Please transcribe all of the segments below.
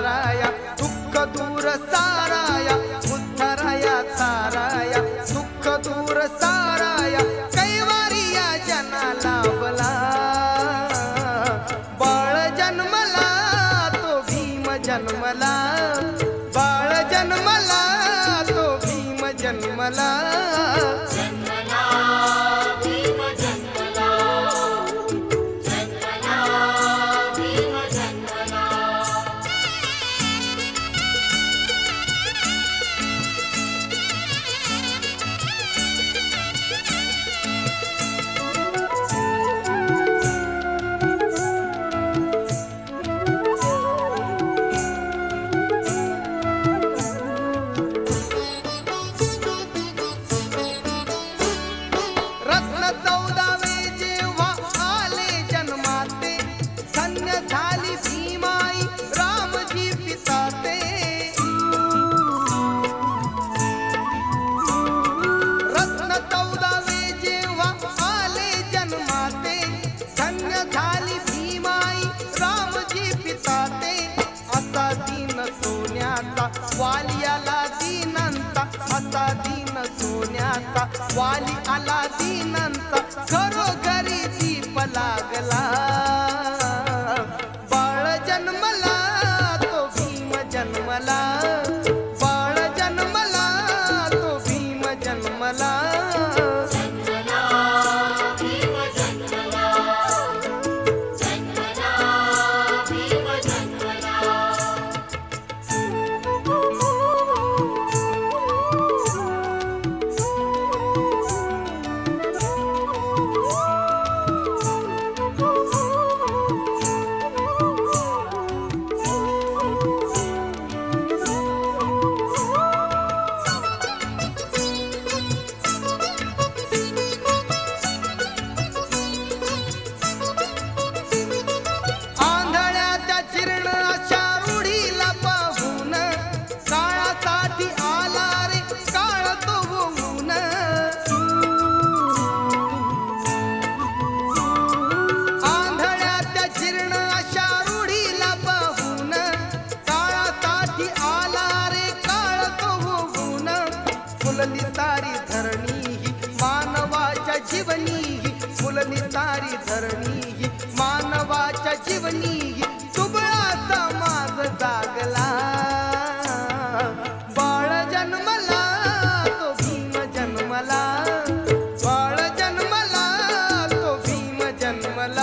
ताराया दुःख दूर साराया उद्धराया ताराया दुःख दूर साराया कैवारिया जना लाभला बाळ जन्मला तो भीम जन्मला बाळ जन्मला तो भीम जन्मला वाली आला दीनंता असा दीन सोन्याचा वाली आला दीनंता घरोघरी दीप लागला बाळ जन्मला तो भीम जन्मला बाळ जन्मला तो भीम जन्मला फुलली सारी धरणी ही मानवाच्या जीवनी ही फुलली सारी धरणी ही मानवाच्या जीवनी ही दुबळा समाज जागला बाळ जन्मला तो भीम जन्मला बाळ जन्मला तो भीम जन्मला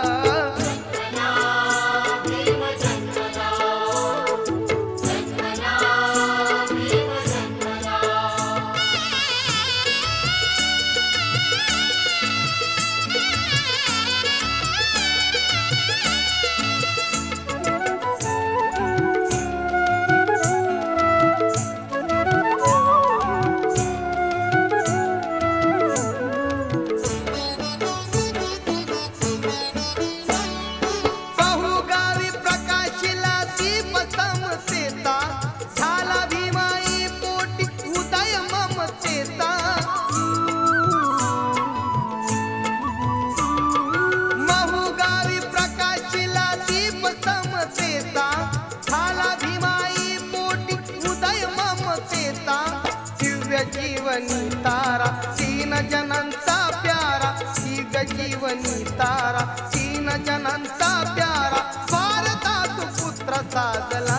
जीवनी तारा तीन जनांचा प्यारा ही जीवनी तारा तीन जनांचा प्यारा भारतात पुत्र साजला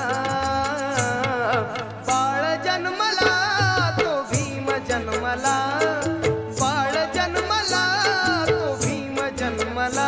बाळ जन्मला तो भीम जन्मला बाळ जन्मला तो भीम जन्मला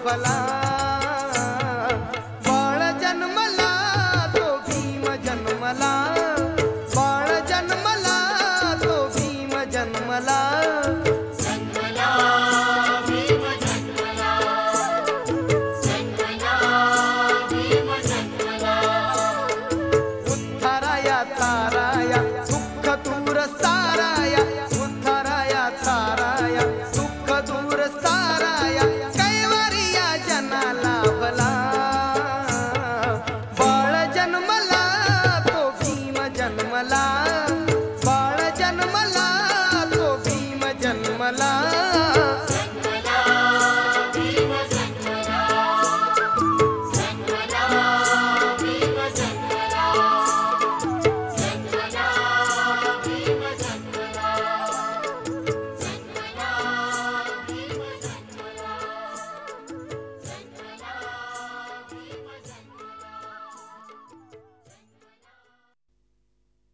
भला. बाळ जन्मला तो भीम जन्मला, बाळ जन्मला तो भीम जन्मला. जन्मला भीम जन्मला, जन्मला भीम जन्मला. उद्धाराया ताराया दुःख दूर साराया, उद्धाराया ताराया दुःख दूर साराया, कैवारिया जनाला भला. बाळ जन्मला तो भीम जन्मला, बाळ जन्मला तो भीम जन्मला.